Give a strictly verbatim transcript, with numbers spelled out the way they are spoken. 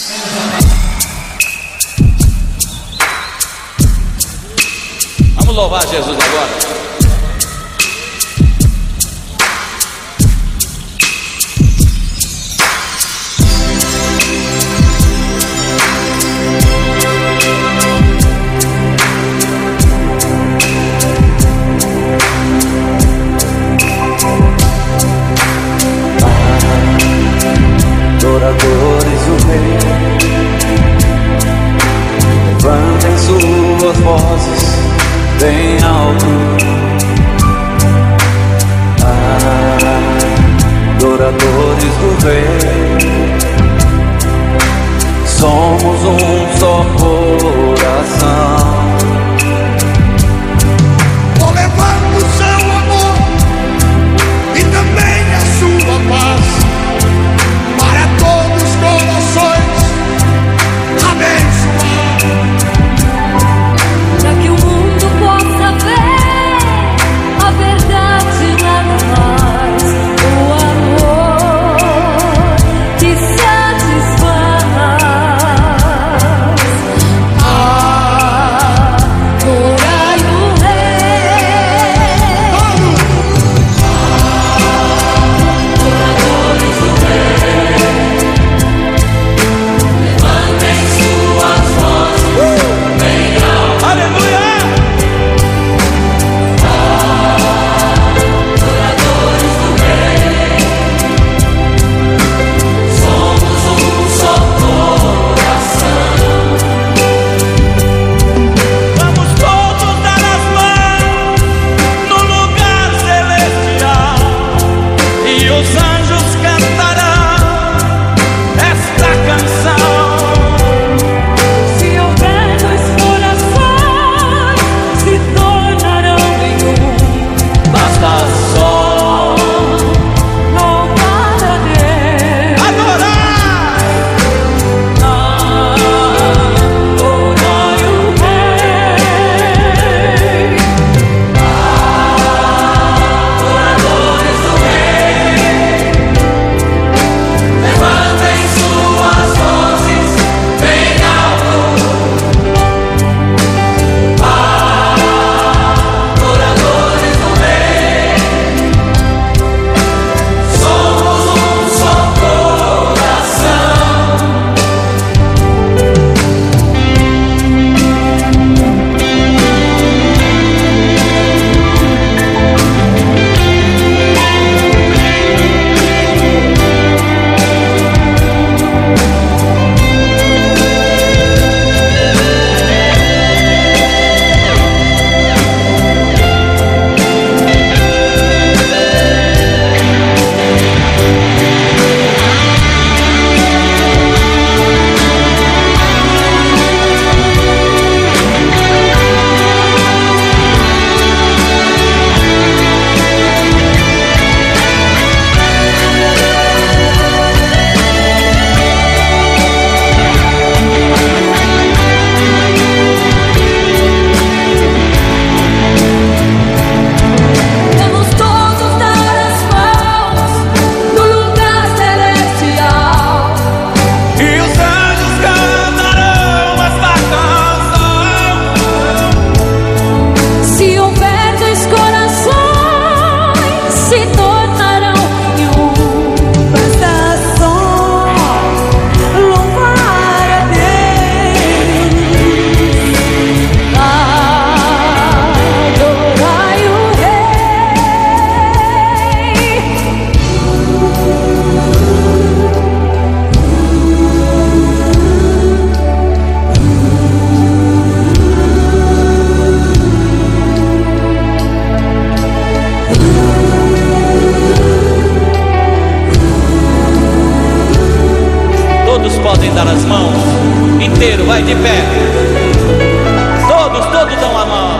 Vamos louvar Jesus agora. Adoradores do Rei, levantem suas vozes bem alto. Adoradores do Rei, somos um só coração. Vou levando o seu amor e também a sua paz para todos os corações, abençoar, para que o mundo possa ver a verdade nada mais, o amor que satisfaz. Adorai o Rei, adoradores do Rei, levantem suas vozes bem alto. Aleluia! Adoradores do Rei, somos um só coração. Vamos todos dar as mãos no lugar celestial e os anjos cantarão esta canção. Se houver dois corações, se tornarão em um. Basta só Louvar a Deus, adorar. adorai o Rei, adoradores do Rei, levantem suas vozes bem alto. Adoradores do Rei, somos um só coração. Vamos todos dar as mãos no lugar celestial E os anjos cantarão esta canção. Se houver dois corações, se tornarão em um. Basta só louvar a Deus, adorai o Rei. Todos podem dar as mãos inteiro, vai de pé. Todos, todos dão a mão.